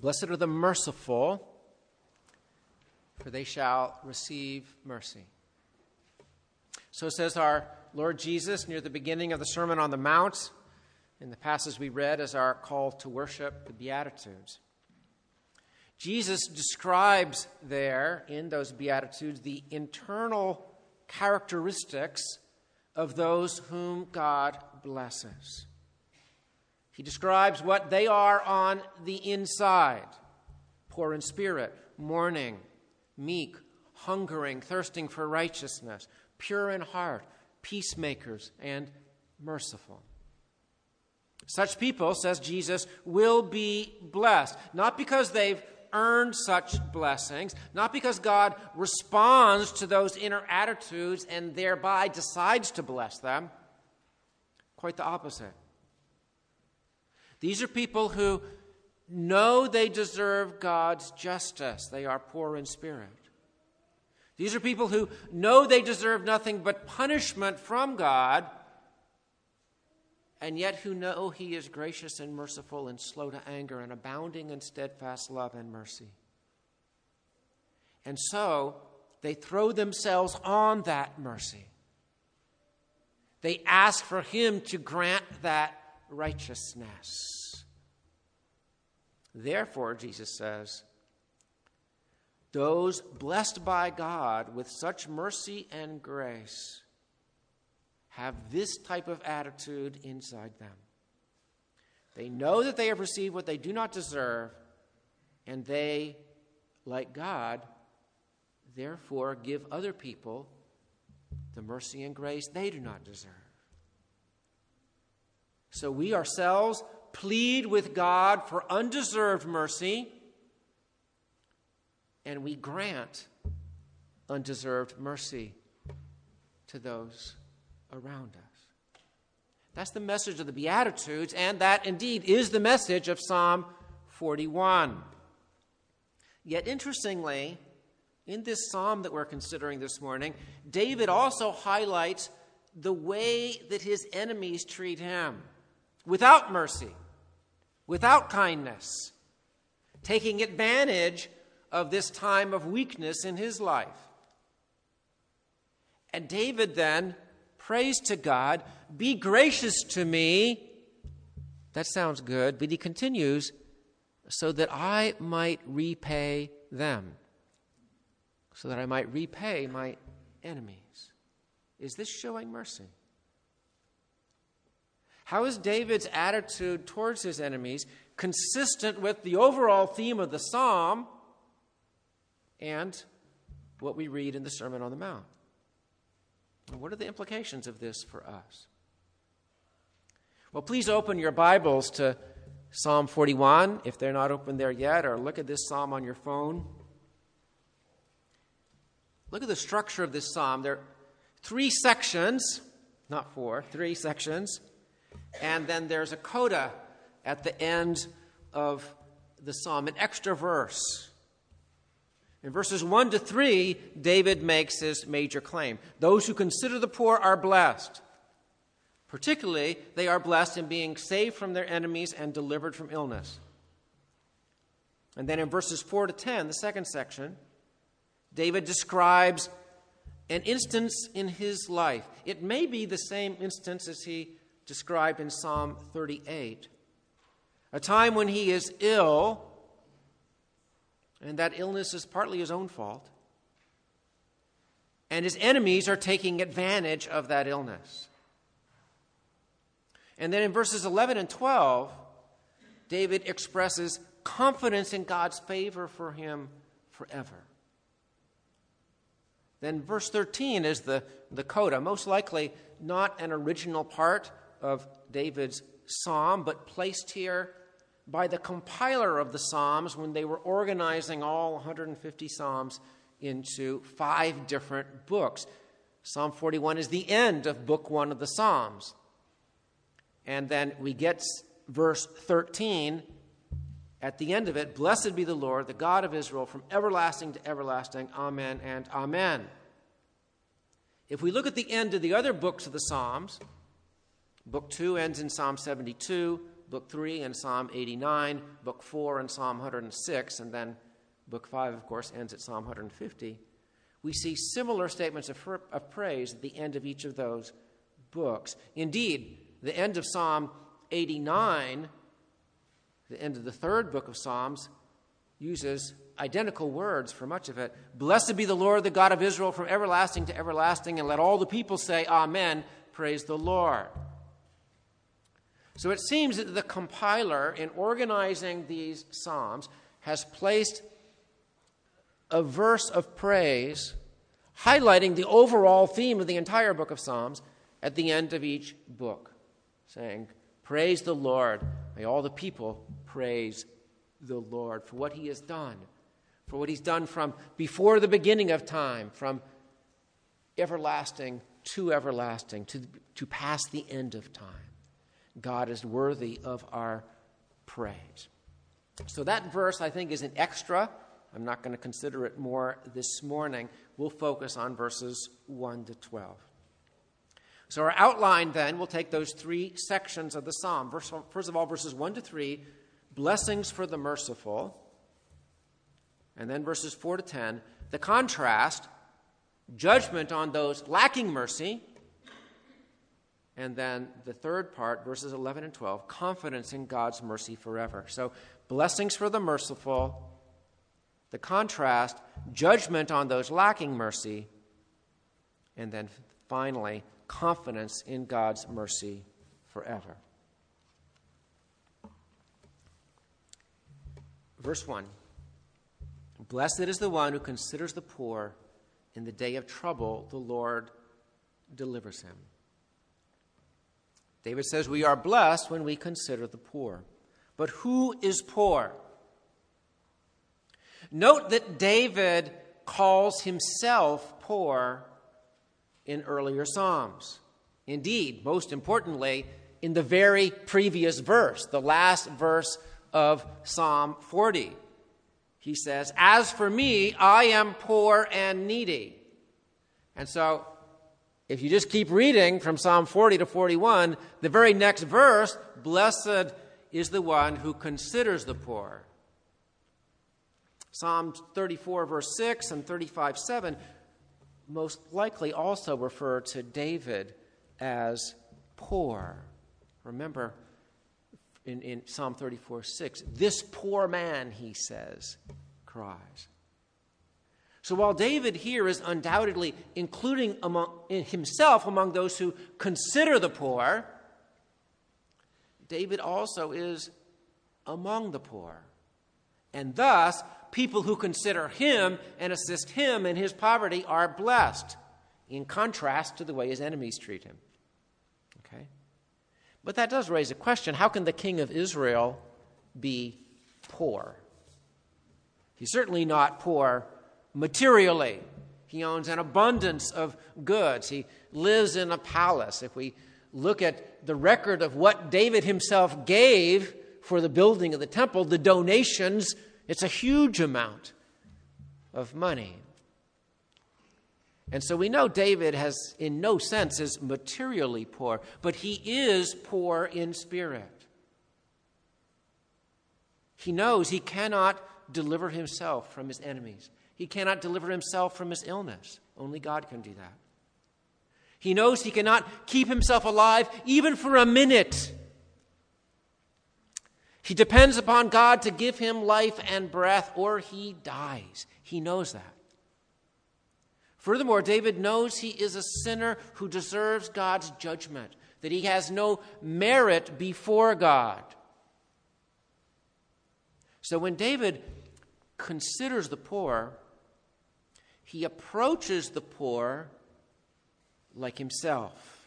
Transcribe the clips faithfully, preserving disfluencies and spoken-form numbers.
Blessed are the merciful, for they shall receive mercy. So says our Lord Jesus near the beginning of the Sermon on the Mount, in the passage we read as our call to worship, the Beatitudes. Jesus describes there in those Beatitudes the internal characteristics of those whom God blesses. He describes what they are on the inside: poor in spirit, mourning, meek, hungering, thirsting for righteousness, pure in heart, peacemakers, and merciful. Such people, says Jesus, will be blessed, not because they've earned such blessings, not because God responds to those inner attitudes and thereby decides to bless them. Quite the opposite. These are people who know they deserve God's justice. They are poor in spirit. These are people who know they deserve nothing but punishment from God, and yet who know He is gracious and merciful and slow to anger and abounding in steadfast love and mercy. And so they throw themselves on that mercy. They ask for Him to grant that righteousness. Therefore, Jesus says, those blessed by God with such mercy and grace have this type of attitude inside them. They know that they have received what they do not deserve, and they, like God, therefore give other people the mercy and grace they do not deserve. So we ourselves plead with God for undeserved mercy, and we grant undeserved mercy to those around us. That's the message of the Beatitudes, and that indeed is the message of Psalm forty-one. Yet interestingly, in this psalm that we're considering this morning, David also highlights the way that his enemies treat him, without mercy, without kindness, taking advantage of this time of weakness in his life. And David then prays to God, be gracious to me. That sounds good, but he continues, so that I might repay them, so that I might repay my enemies. Is this showing mercy? How is David's attitude towards his enemies consistent with the overall theme of the psalm and what we read in the Sermon on the Mount? And what are the implications of this for us? Well, please open your Bibles to Psalm forty-one, if they're not open there yet, or look at this psalm on your phone. Look at the structure of this psalm. There are three sections, not four, three sections. And then there's a coda at the end of the psalm, an extra verse. In verses one to three, David makes his major claim. Those who consider the poor are blessed. Particularly, they are blessed in being saved from their enemies and delivered from illness. And then in verses four to ten, the second section, David describes an instance in his life. It may be the same instance as he described in Psalm thirty-eight. A time when he is ill, and that illness is partly his own fault. And his enemies are taking advantage of that illness. And then in verses eleven and twelve, David expresses confidence in God's favor for him forever. Then verse thirteen is the, the coda, most likely not an original part of David's psalm, but placed here by the compiler of the Psalms when they were organizing all one hundred fifty Psalms into five different books. Psalm forty-one is the end of book one of the Psalms. And then we get verse thirteen at the end of it, blessed be the Lord, the God of Israel, from everlasting to everlasting. Amen and amen. If we look at the end of the other books of the Psalms, book two ends in Psalm seventy-two, book three and Psalm eighty-nine, book four and Psalm one hundred six, and then book five, of course, ends at Psalm one hundred fifty. We see similar statements of, of praise at the end of each of those books. Indeed, the end of Psalm eighty-nine, the end of the third book of Psalms, uses identical words for much of it. Blessed be the Lord, the God of Israel, from everlasting to everlasting, and let all the people say, Amen, praise the Lord. So it seems that the compiler, in organizing these psalms, has placed a verse of praise highlighting the overall theme of the entire book of Psalms at the end of each book, saying, praise the Lord, may all the people praise the Lord for what he has done, for what he's done from before the beginning of time, from everlasting to everlasting, to, to past the end of time. God is worthy of our praise. So that verse, I think, is an extra. I'm not going to consider it more this morning. We'll focus on verses one to twelve. So our outline then, we'll take those three sections of the psalm. First of all, verses one to three, blessings for the merciful. And then verses four to ten, the contrast, judgment on those lacking mercy. And then the third part, verses eleven and twelve, confidence in God's mercy forever. So blessings for the merciful, the contrast, judgment on those lacking mercy, and then finally, confidence in God's mercy forever. Verse one, blessed is the one who considers the poor. In the day of trouble, the Lord delivers him. David says we are blessed when we consider the poor. But who is poor? Note that David calls himself poor in earlier Psalms. Indeed, most importantly, in the very previous verse, the last verse of Psalm forty. He says, as for me, I am poor and needy. And so, if you just keep reading from Psalm forty to forty-one, the very next verse, blessed is the one who considers the poor. Psalm thirty-four, verse six, and thirty-five, seven most likely also refer to David as poor. Remember, in, in Psalm thirty-four, six, this poor man, he says, cries. So while David here is undoubtedly including among, in himself among those who consider the poor, David also is among the poor. And thus, people who consider him and assist him in his poverty are blessed, in contrast to the way his enemies treat him. Okay? But that does raise a question. How can the king of Israel be poor? He's certainly not poor materially. He owns an abundance of goods. He lives in a palace. If we look at the record of what David himself gave for the building of the temple, the donations, it's a huge amount of money. And so we know David has, in no sense, is materially poor, but he is poor in spirit. He knows he cannot deliver himself from his enemies. He cannot deliver himself from his illness. Only God can do that. He knows he cannot keep himself alive even for a minute. He depends upon God to give him life and breath, or he dies. He knows that. Furthermore, David knows he is a sinner who deserves God's judgment, that he has no merit before God. So when David considers the poor, he approaches the poor like himself.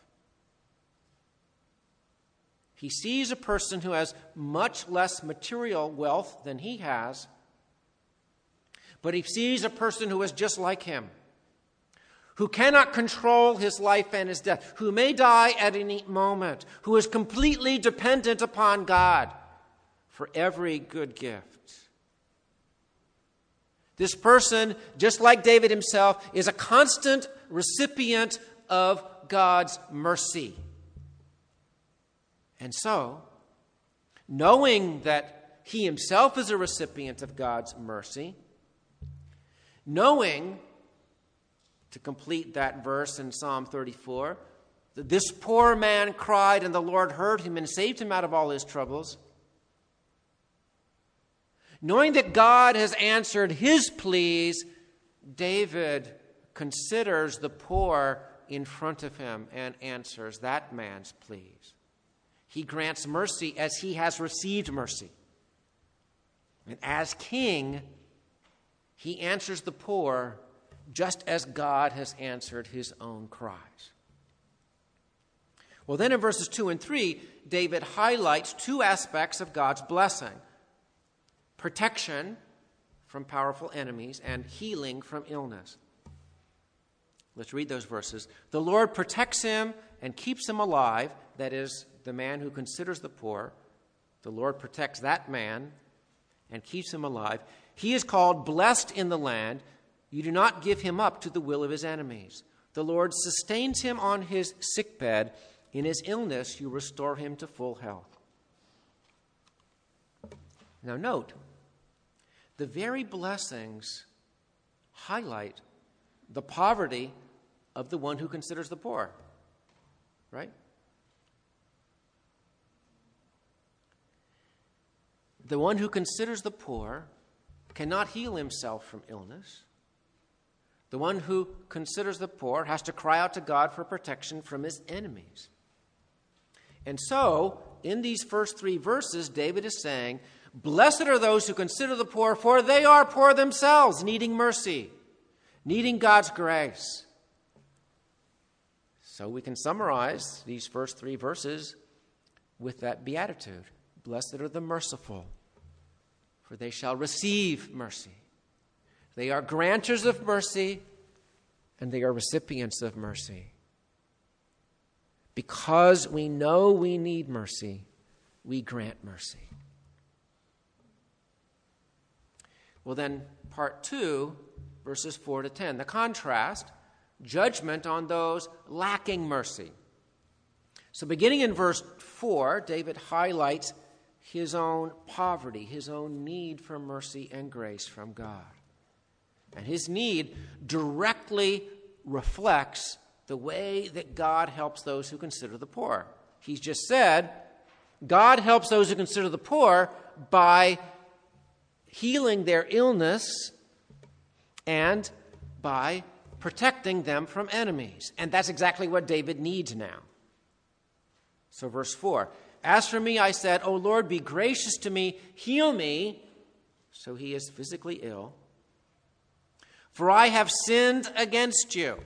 He sees a person who has much less material wealth than he has, but he sees a person who is just like him, who cannot control his life and his death, who may die at any moment, who is completely dependent upon God for every good gift. This person, just like David himself, is a constant recipient of God's mercy. And so, knowing that he himself is a recipient of God's mercy, knowing, to complete that verse in Psalm thirty-four, that this poor man cried and the Lord heard him and saved him out of all his troubles, knowing that God has answered his pleas, David considers the poor in front of him and answers that man's pleas. He grants mercy as he has received mercy. And as king, he answers the poor just as God has answered his own cries. Well, then in verses two and three, David highlights two aspects of God's blessing: protection from powerful enemies and healing from illness. Let's read those verses. The Lord protects him and keeps him alive, that is, the man who considers the poor. The Lord protects that man and keeps him alive. He is called blessed in the land. You do not give him up to the will of his enemies. The Lord sustains him on his sickbed. In his illness, you restore him to full health. Now note, the very blessings highlight the poverty of the one who considers the poor, right? The one who considers the poor cannot heal himself from illness. The one who considers the poor has to cry out to God for protection from his enemies. And so, in these first three verses, David is saying, blessed are those who consider the poor, for they are poor themselves, needing mercy, needing God's grace. So we can summarize these first three verses with that beatitude. Blessed are the merciful, for they shall receive mercy. They are grantors of mercy, and they are recipients of mercy. Because we know we need mercy, we grant mercy. Well, then, part two, verses four to ten. The contrast, judgment on those lacking mercy. So beginning in verse four, David highlights his own poverty, his own need for mercy and grace from God. And his need directly reflects the way that God helps those who consider the poor. He's just said, God helps those who consider the poor by healing their illness and by protecting them from enemies. And that's exactly what David needs now. So verse four, as for me, I said, O Lord, be gracious to me, heal me. So he is physically ill. For I have sinned against you.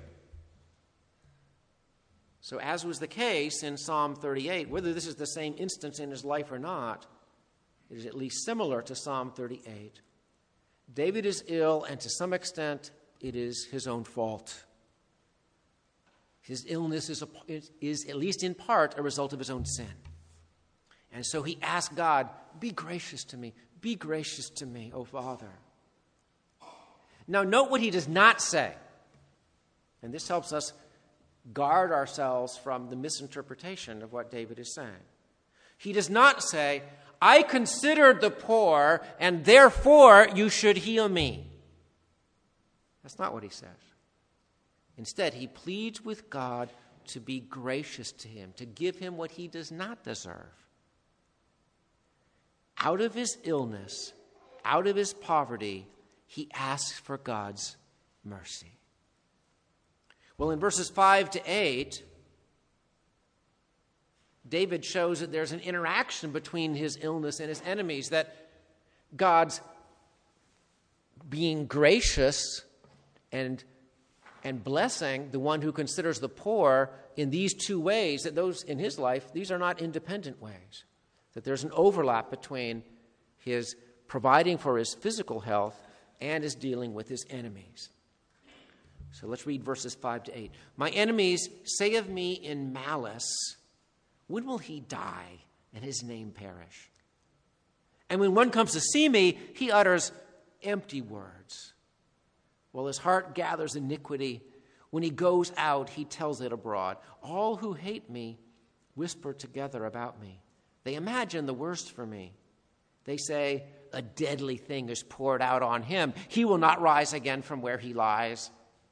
So as was the case in Psalm thirty-eight, whether this is the same instance in his life or not, it is at least similar to Psalm thirty-eight. David is ill, and to some extent, it is his own fault. His illness is, a, is at least in part a result of his own sin. And so he asked God, be gracious to me, be gracious to me, O Father. Now note what he does not say. And this helps us guard ourselves from the misinterpretation of what David is saying. He does not say, I considered the poor, and therefore you should heal me. That's not what he says. Instead, he pleads with God to be gracious to him, to give him what he does not deserve. Out of his illness, out of his poverty, he asks for God's mercy. Well, in verses five to eight, David shows that there's an interaction between his illness and his enemies, that God's being gracious and, and blessing the one who considers the poor in these two ways, that those in his life, these are not independent ways, that there's an overlap between his providing for his physical health and his dealing with his enemies. So let's read verses five to eight. My enemies say of me in malice, when will he die and his name perish? And when one comes to see me, he utters empty words. While his heart gathers iniquity, when he goes out, he tells it abroad. All who hate me whisper together about me. They imagine the worst for me. They say, a deadly thing is poured out on him. He will not rise again from where he lies.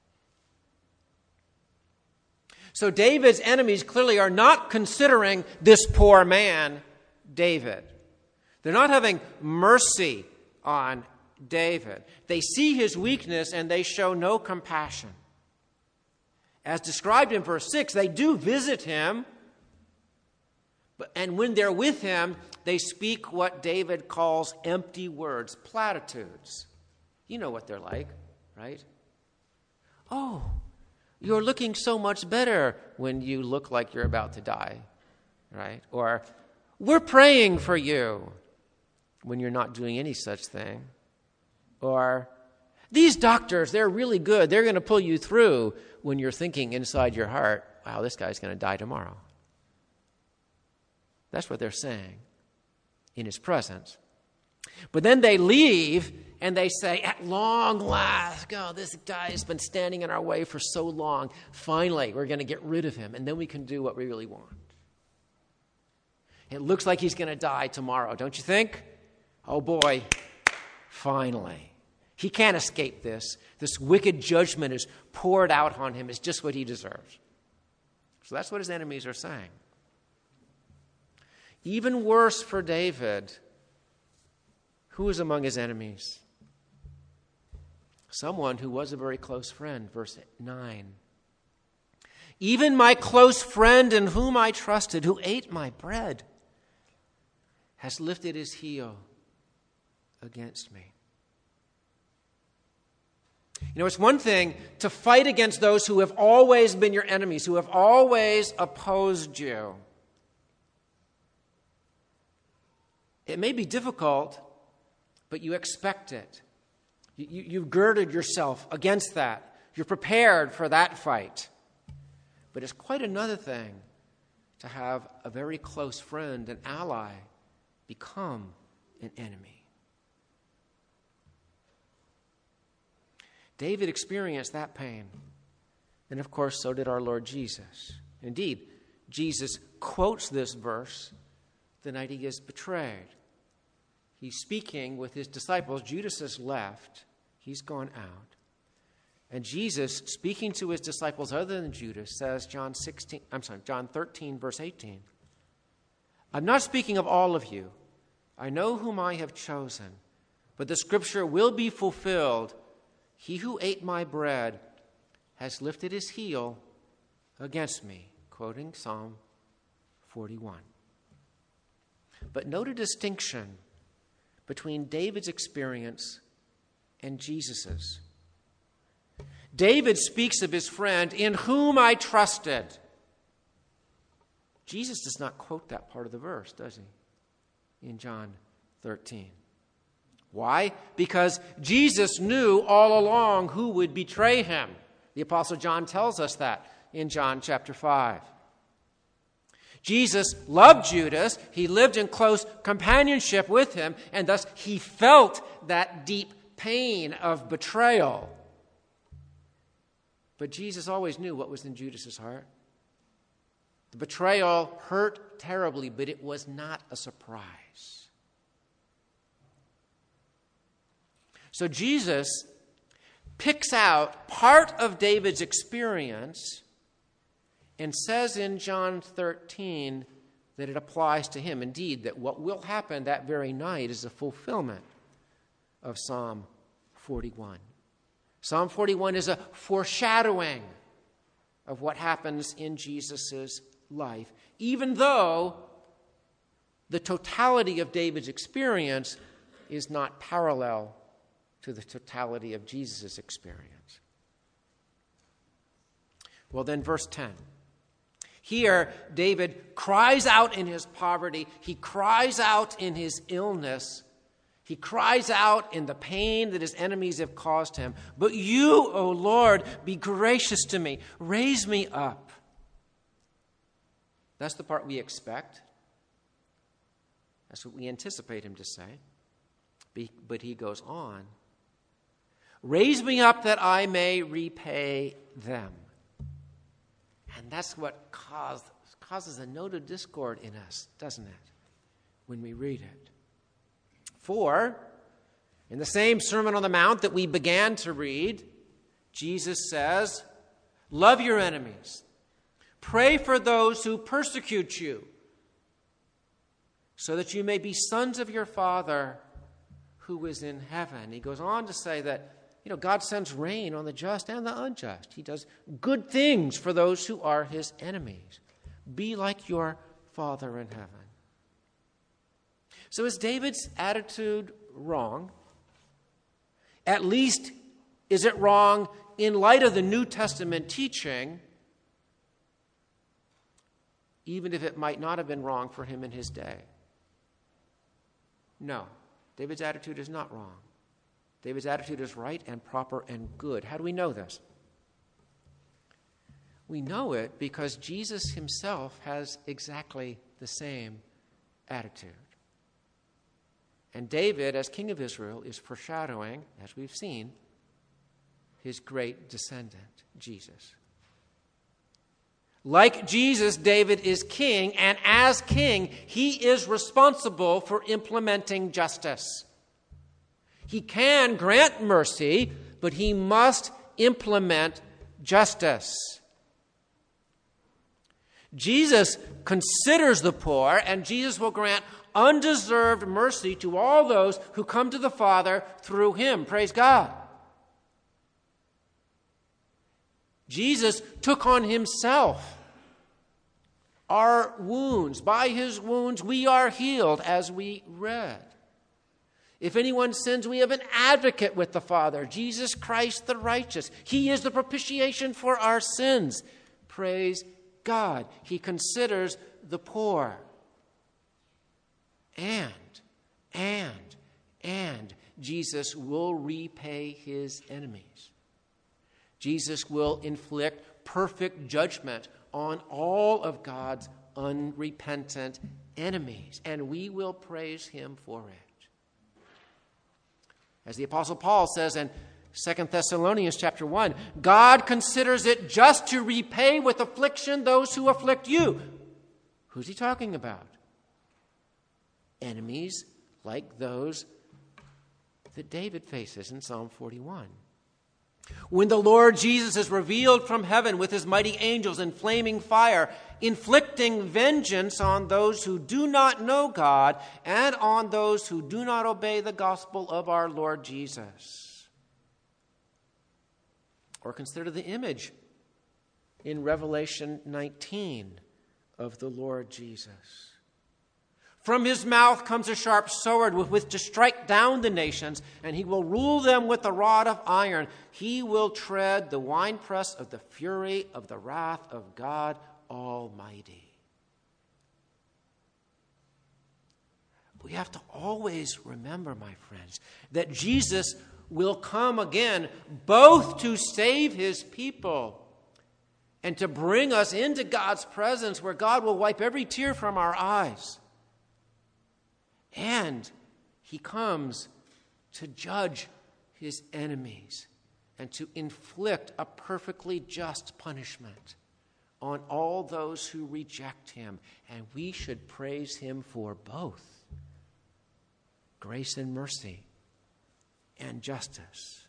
So David's enemies clearly are not considering this poor man, David. They're not having mercy on David. They see his weakness and they show no compassion. As described in verse six, they do visit him, but, and when they're with him, they speak what David calls empty words, platitudes. You know what they're like, right? Oh, you're looking so much better when you look like you're about to die, right? Or, we're praying for you when you're not doing any such thing. Or, these doctors, they're really good. They're going to pull you through when you're thinking inside your heart, wow, this guy's going to die tomorrow. That's what they're saying in his presence. But then they leave and they say, at long last, oh, this guy has been standing in our way for so long. Finally, we're going to get rid of him, and then we can do what we really want. It looks like he's going to die tomorrow, don't you think? Oh boy, finally. He can't escape this. This wicked judgment is poured out on him. It's just what he deserves. So that's what his enemies are saying. Even worse for David, who is among his enemies? Someone who was a very close friend, verse nine. Even my close friend in whom I trusted, who ate my bread, has lifted his heel against me. You know, it's one thing to fight against those who have always been your enemies, who have always opposed you. It may be difficult, but you expect it. You, you, you've girded yourself against that. You're prepared for that fight. But it's quite another thing to have a very close friend, an ally, become an enemy. David experienced that pain. And of course, so did our Lord Jesus. Indeed, Jesus quotes this verse the night he is betrayed. He's speaking with his disciples. Judas has left. He's gone out. And Jesus, speaking to his disciples other than Judas, says, John sixteen, I'm sorry, John thirteen, verse eighteen, I'm not speaking of all of you. I know whom I have chosen, but the scripture will be fulfilled. He who ate my bread has lifted his heel against me, quoting Psalm forty-one. But note a distinction between David's experience and Jesus's. David speaks of his friend in whom I trusted. Jesus does not quote that part of the verse, does he? In John thirteen. Why? Because Jesus knew all along who would betray him. The Apostle John tells us that in John chapter five. Jesus loved Judas. He lived in close companionship with him, and thus he felt that deep pain of betrayal. But Jesus always knew what was in Judas's heart. The betrayal hurt terribly, but it was not a surprise. So Jesus picks out part of David's experience and says in John thirteen that it applies to him. Indeed, that what will happen that very night is a fulfillment of Psalm forty-one. Psalm forty-one is a foreshadowing of what happens in Jesus' life, even though the totality of David's experience is not parallel to the totality of Jesus' experience. Well, then, verse ten. Here, David cries out in his poverty. He cries out in his illness. He cries out in the pain that his enemies have caused him. But you, O Lord, be gracious to me. Raise me up. That's the part we expect. That's what we anticipate him to say. But he goes on. Raise me up that I may repay them. And that's what cause, causes a note of discord in us, doesn't it? when we read it. For, in the same Sermon on the Mount that we began to read, Jesus says, love your enemies. Pray for those who persecute you, so that you may be sons of your Father who is in heaven. He goes on to say that, you know, God sends rain on the just and the unjust. He does good things for those who are his enemies. Be like your Father in heaven. So is David's attitude wrong? At least, is it wrong in light of the New Testament teaching, even if it might not have been wrong for him in his day? No, David's attitude is not wrong. David's attitude is right and proper and good. How do we know this? We know it because Jesus himself has exactly the same attitude. And David, as king of Israel, is foreshadowing, as we've seen, his great descendant, Jesus. Like Jesus, David is king, and as king, he is responsible for implementing justice. He can grant mercy, but he must implement justice. Jesus considers the poor, and Jesus will grant undeserved mercy to all those who come to the Father through him. Praise God. Jesus took on himself our wounds. By his wounds we are healed, as we read. If anyone sins, we have an advocate with the Father, Jesus Christ the righteous. He is the propitiation for our sins. Praise God. He considers the poor. And, and, and Jesus will repay his enemies. Jesus will inflict perfect judgment on all of God's unrepentant enemies, and we will praise him for it. As the Apostle Paul says in Second Thessalonians chapter one, God considers it just to repay with affliction those who afflict you. Who's he talking about? Enemies like those that David faces in Psalm forty-one. When the Lord Jesus is revealed from heaven with his mighty angels in flaming fire, inflicting vengeance on those who do not know God and on those who do not obey the gospel of our Lord Jesus. Or consider the image in Revelation nineteen of the Lord Jesus. From his mouth comes a sharp sword with which to strike down the nations, and he will rule them with a rod of iron. He will tread the winepress of the fury of the wrath of God Almighty. We have to always remember, my friends, that Jesus will come again both to save his people and to bring us into God's presence where God will wipe every tear from our eyes. And he comes to judge his enemies and to inflict a perfectly just punishment on all those who reject him. And we should praise him for both grace and mercy and justice.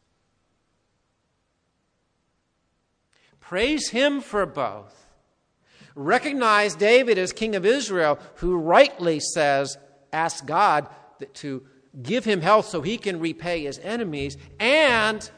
Praise him for both. Recognize David as king of Israel, who rightly says, ask God to give him health so he can repay his enemies, and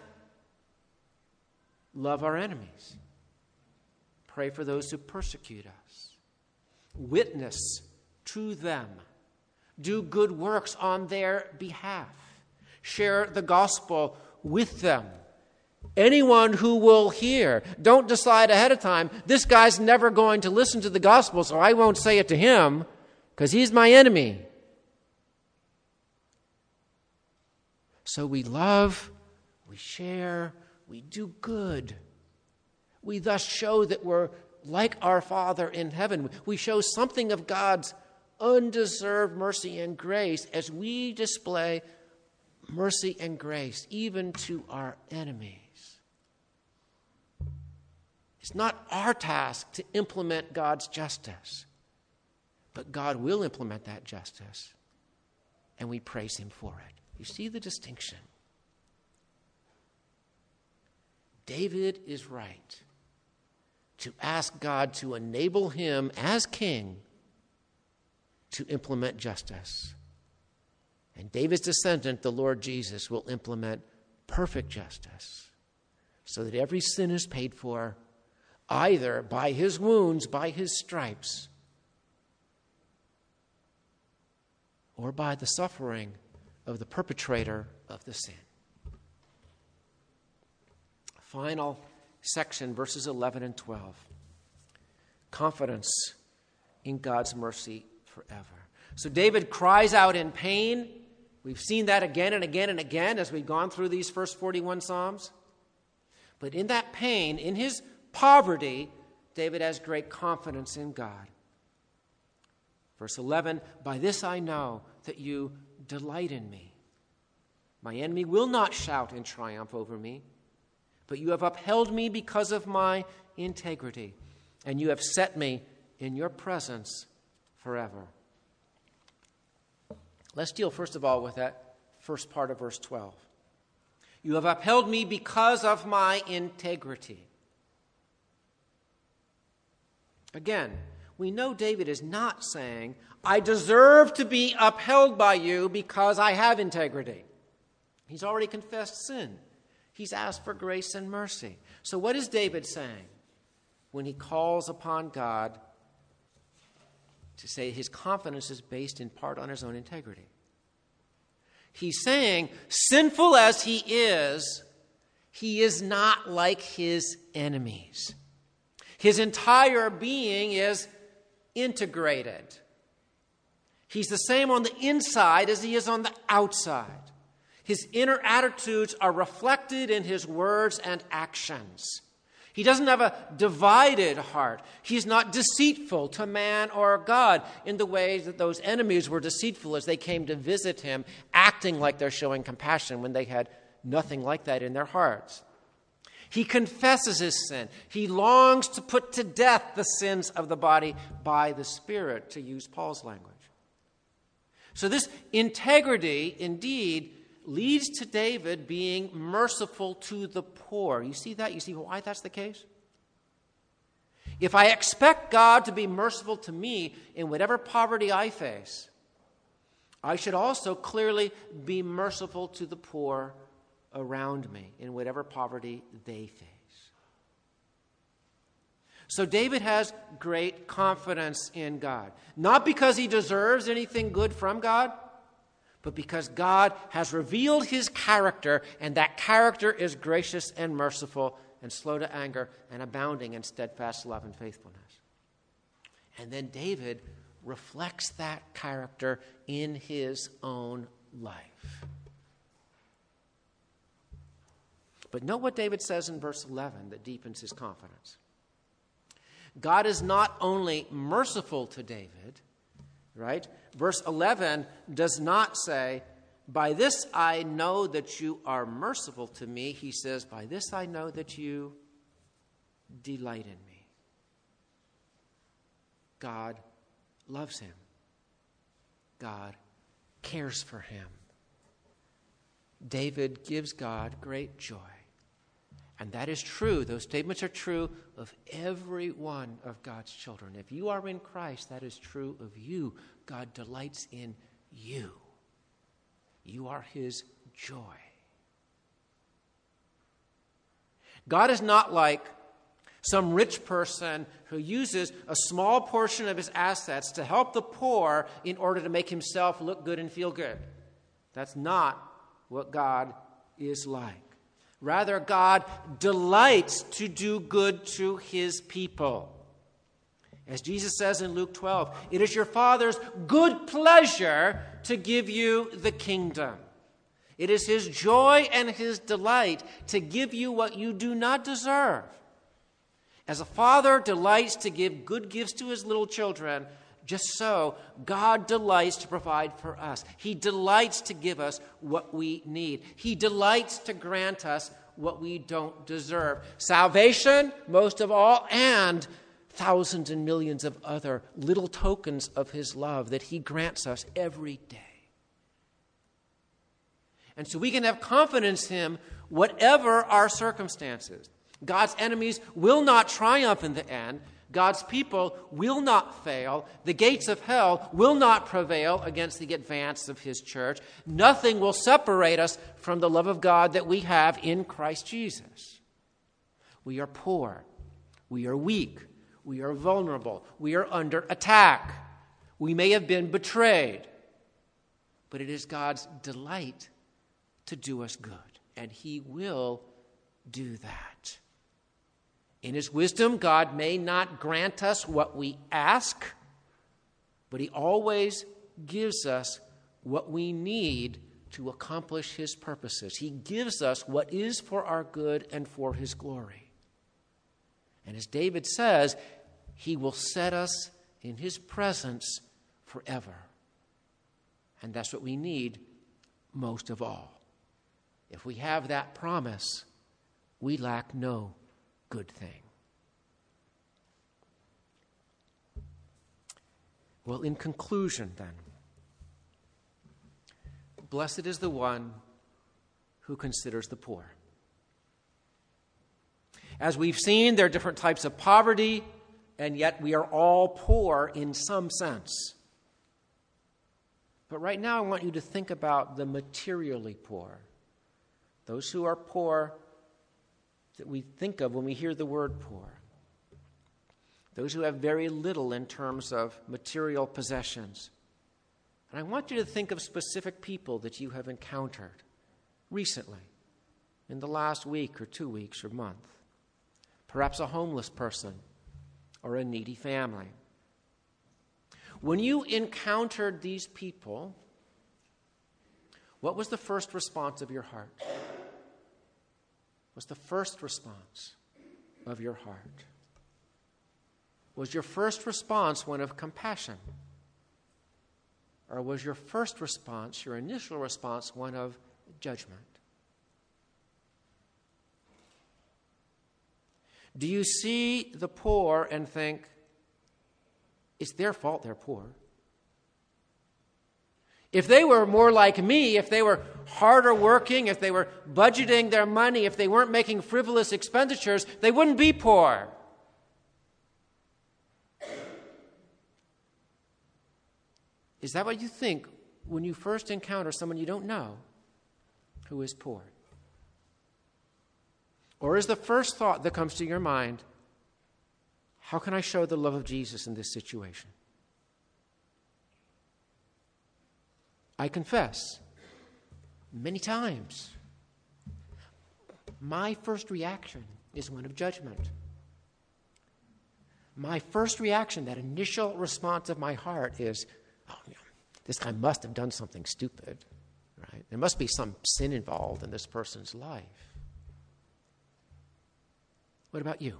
love our enemies. Pray for those who persecute us. Witness to them. Do good works on their behalf. Share the gospel with them. Anyone who will hear, don't decide ahead of time, this guy's never going to listen to the gospel, so I won't say it to him because he's my enemy. So we love, we share, we do good. We thus show that we're like our Father in heaven. We show something of God's undeserved mercy and grace as we display mercy and grace even to our enemies. It's not our task to implement God's justice, But God will implement that justice, and we praise him for it. You see the distinction? David is right to ask God to enable him as king to implement justice. And David's descendant, the Lord Jesus, will implement perfect justice so that every sin is paid for either by his wounds, by his stripes, or by the suffering of the perpetrator of the sin. Final section, verses eleven and twelve. Confidence in God's mercy forever. So David cries out in pain. We've seen that again and again and again as we've gone through these first forty-one Psalms. But in that pain, in his poverty, David has great confidence in God. Verse eleven, by this I know that you delight in me. My enemy will not shout in triumph over me, but you have upheld me because of my integrity, and you have set me in your presence forever. Let's deal first of all with that first part of verse twelve. You have upheld me because of my integrity. Again, we know David is not saying, I deserve to be upheld by you because I have integrity. He's already confessed sin. He's asked for grace and mercy. So what is David saying when he calls upon God to say his confidence is based in part on his own integrity? He's saying, sinful as he is, he is not like his enemies. His entire being is integrated. He's the same on the inside as he is on the outside. His inner attitudes are reflected in his words and actions. He doesn't have a divided heart. He's not deceitful to man or God in the ways that those enemies were deceitful as they came to visit him, acting like they're showing compassion when they had nothing like that in their hearts. He confesses his sin. He longs to put to death the sins of the body by the Spirit, to use Paul's language. So this integrity, indeed, leads to David being merciful to the poor. You see that? You see why that's the case? If I expect God to be merciful to me in whatever poverty I face, I should also clearly be merciful to the poor around me in whatever poverty they face. So David has great confidence in God, not because he deserves anything good from God, but because God has revealed his character, and that character is gracious and merciful and slow to anger and abounding in steadfast love and faithfulness. And then David reflects that character in his own life. But note what David says in verse eleven that deepens his confidence. God is not only merciful to David, right? Verse eleven does not say, by this I know that you are merciful to me. He says, by this I know that you delight in me. God loves him. God cares for him. David gives God great joy. And that is true. Those statements are true of every one of God's children. If you are in Christ, that is true of you. God delights in you. You are his joy. God is not like some rich person who uses a small portion of his assets to help the poor in order to make himself look good and feel good. That's not what God is like. Rather, God delights to do good to his people. As Jesus says in Luke twelve, it is your Father's good pleasure to give you the kingdom. It is his joy and his delight to give you what you do not deserve. As a father delights to give good gifts to his little children, just so God delights to provide for us. He delights to give us what we need. He delights to grant us what we don't deserve. Salvation, most of all, and thousands and millions of other little tokens of his love that he grants us every day. And so we can have confidence in him whatever our circumstances. God's enemies will not triumph in the end. God's people will not fail. The gates of hell will not prevail against the advance of his church. Nothing will separate us from the love of God that we have in Christ Jesus. We are poor. We are weak. We are vulnerable. We are under attack. We may have been betrayed. But it is God's delight to do us good, and he will do that. In his wisdom, God may not grant us what we ask, but he always gives us what we need to accomplish his purposes. He gives us what is for our good and for his glory. And as David says, he will set us in his presence forever. And that's what we need most of all. If we have that promise, we lack no good thing. Well, in conclusion, then, blessed is the one who considers the poor. As we've seen, there are different types of poverty, and yet we are all poor in some sense. But right now, I want you to think about the materially poor. Those who are poor that we think of when we hear the word poor. Those who have very little in terms of material possessions. And I want you to think of specific people that you have encountered recently, in the last week or two weeks or month. Perhaps a homeless person or a needy family. When you encountered these people, what was the first response of your heart? Was the first response of your heart? Was your first response one of compassion? Or was your first response, your initial response, one of judgment? Do you see the poor and think, it's their fault they're poor? If they were more like me, if they were harder working, if they were budgeting their money, if they weren't making frivolous expenditures, they wouldn't be poor. Is that what you think when you first encounter someone you don't know who is poor? Or is the first thought that comes to your mind, how can I show the love of Jesus in this situation? I confess, many times, my first reaction is one of judgment. My first reaction, that initial response of my heart is, oh, yeah, this guy must have done something stupid, right? There must be some sin involved in this person's life. What about you?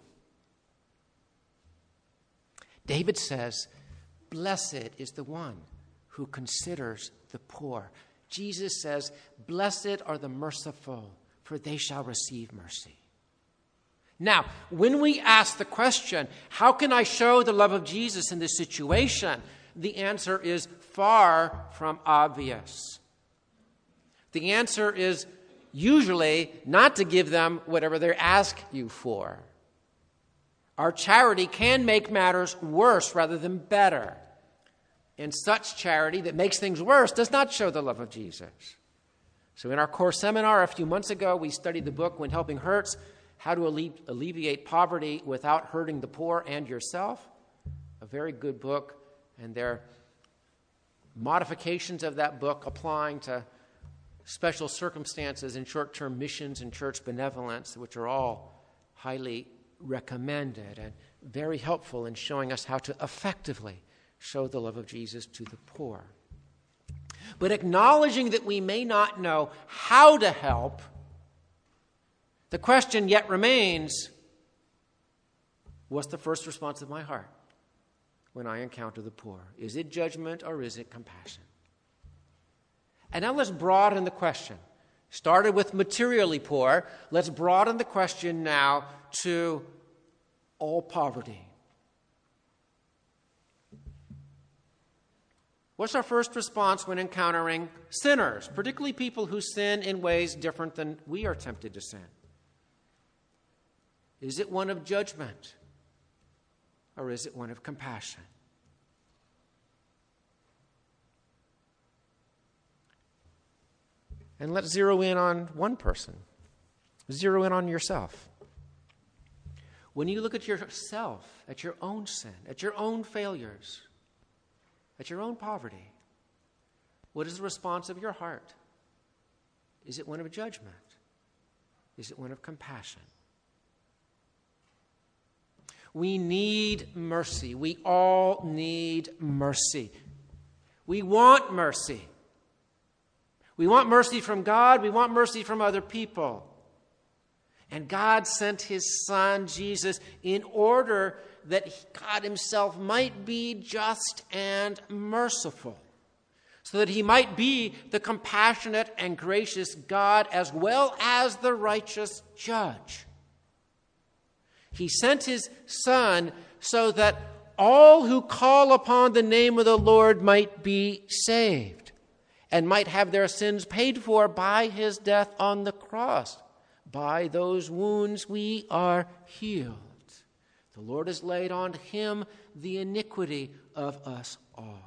David says, blessed is the one who considers the poor. Jesus says, blessed are the merciful, for they shall receive mercy. Now, when we ask the question, how can I show the love of Jesus in this situation? The answer is far from obvious. The answer is usually not to give them whatever they ask you for. Our charity can make matters worse rather than better. And such charity that makes things worse does not show the love of Jesus. So in our core seminar a few months ago, we studied the book When Helping Hurts, How to Alle- Alleviate Poverty Without Hurting the Poor and Yourself. A very good book, and there are modifications of that book applying to special circumstances in short-term missions and church benevolence, which are all highly recommended and very helpful in showing us how to effectively show the love of Jesus to the poor. But acknowledging that we may not know how to help, the question yet remains, what's the first response of my heart when I encounter the poor? Is it judgment or is it compassion? And now let's broaden the question. Started with materially poor. Let's broaden the question now to all poverty. What's our first response when encountering sinners, particularly people who sin in ways different than we are tempted to sin? Is it one of judgment, or is it one of compassion? And let's zero in on one person. Zero in on yourself. When you look at yourself, at your own sin, at your own failures, at your own poverty, what is the response of your heart? Is it one of judgment? Is it one of compassion? We need mercy. We all need mercy. We want mercy. We want mercy from God. We want mercy from other people. And God sent his Son, Jesus, in order that God himself might be just and merciful, so that he might be the compassionate and gracious God as well as the righteous judge. He sent his Son so that all who call upon the name of the Lord might be saved and might have their sins paid for by his death on the cross. By those wounds we are healed. The Lord has laid on him the iniquity of us all.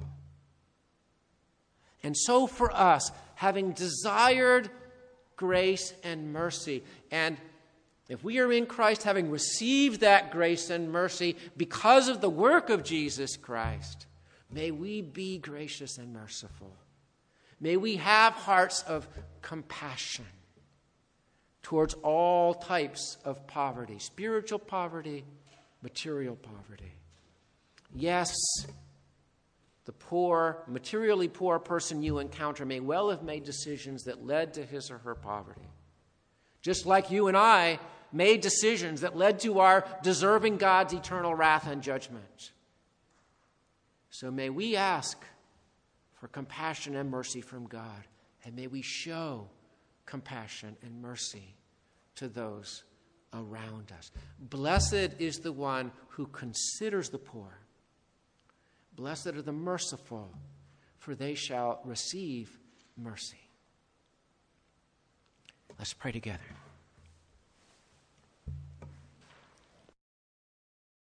And so for us, having desired grace and mercy, and if we are in Christ, having received that grace and mercy because of the work of Jesus Christ, may we be gracious and merciful. May we have hearts of compassion towards all types of poverty, spiritual poverty, material poverty. Yes, the poor, materially poor person you encounter may well have made decisions that led to his or her poverty. Just like you and I made decisions that led to our deserving God's eternal wrath and judgment. So may we ask for compassion and mercy from God, and may we show compassion and mercy to those around us. Blessed is the one who considers the poor. Blessed are the merciful, for they shall receive mercy. Let's pray together.